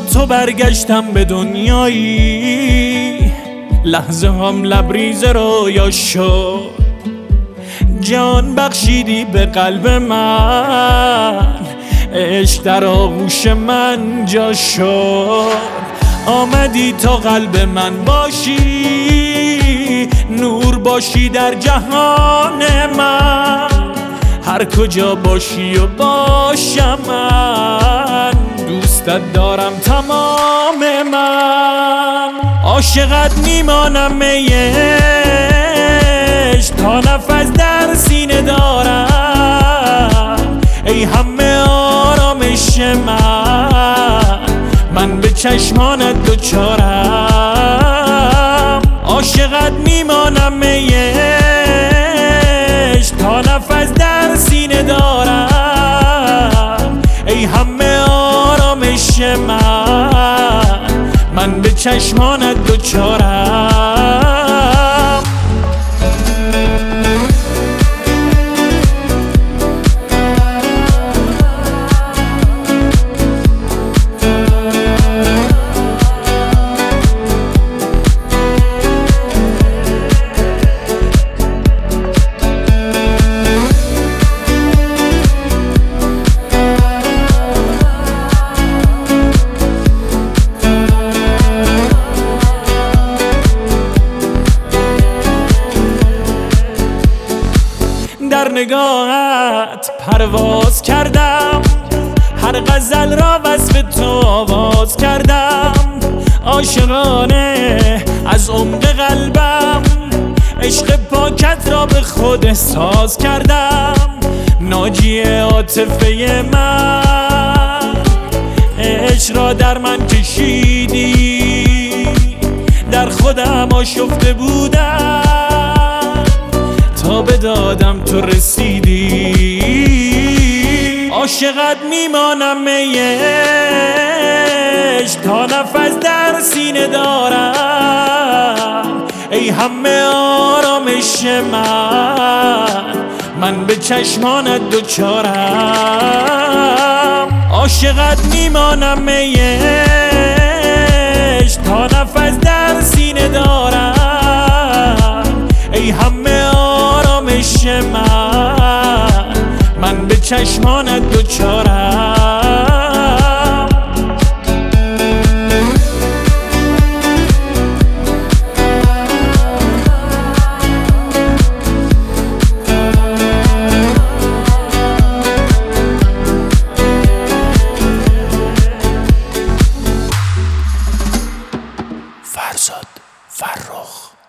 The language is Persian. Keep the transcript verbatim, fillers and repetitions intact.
تو برگشتم به دنیایی، لحظه هم لبریز رویا شد. جان بخشیدی به قلب من، عشق در آغوش من جا شد. آمدی تا قلب من باشی، نور باشی در جهان من. هر کجا باشی و باشم من، دوستت دارم تمام من. عاشقت میمانم ای عشق، تا نفس در سینه دارم. ای همه آرامش من، من به چشمانت دوچارم. عاشقت میمانم ای عشق، تا نفس در سینه دارم. ای همه آرامش من، من به چشمانت دوچارم. در نگاهت پرواز کردم، هر غزل را وصف تو آواز کردم. عاشقانه از عمق قلبم، عشق پاکت را به خود احساس کردم. ناجی عاطفه من، عشق را در من کشیدی. در خودم آشفته بودم، تا به دادم تو رسیدی. عاشقت میمانم ای عشق، تا نفس در سینه دارم. ای همه آرامش من، من به چشمانت دوچارم. عاشقت میمانم ای عشق، تا نفس در سینه دارم. ای همه آرامش من، من به چشمانت دوچارم. فرزاد فرخ.